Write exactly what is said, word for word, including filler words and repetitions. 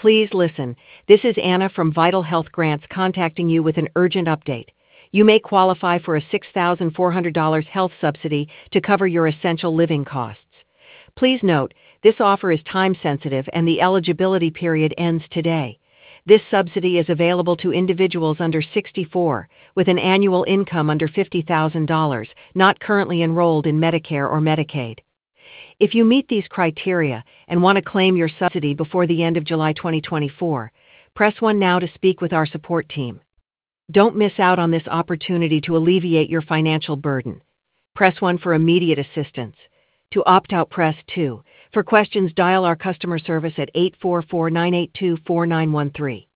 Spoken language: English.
Please listen. This is Anna from Vital Health Grants contacting you with an urgent update. You may qualify for a six thousand four hundred dollars health subsidy to cover your essential living costs. Please note, this offer is time sensitive and the eligibility period ends today. This subsidy is available to individuals under sixty-four with an annual income under fifty thousand dollars, not currently enrolled in Medicare or Medicaid. If you meet these criteria and want to claim your subsidy before the end of July twenty twenty-four, press one now to speak with our support team. Don't miss out on this opportunity to alleviate your financial burden. Press one for immediate assistance. To opt out, press two. For questions, dial our customer service at eight four four, nine eight two, four nine one three.